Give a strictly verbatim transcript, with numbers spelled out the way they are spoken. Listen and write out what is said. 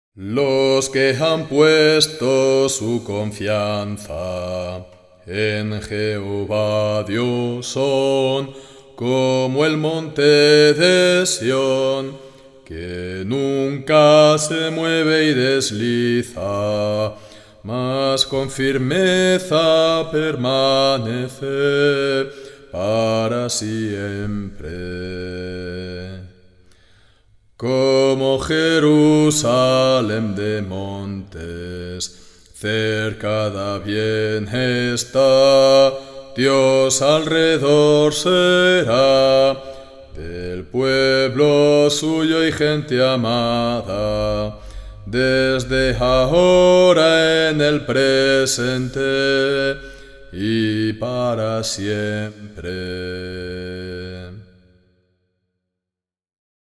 Los que han puesto su confianza en Jehová Dios son como el monte de Sión, que nunca se mueve y desliza, mas con firmeza permanece para siempre. Como Jerusalén de montes, cercada bien está, Dios alrededor será, del pueblo suyo y gente amada, desde ahora en el presente y para siempre.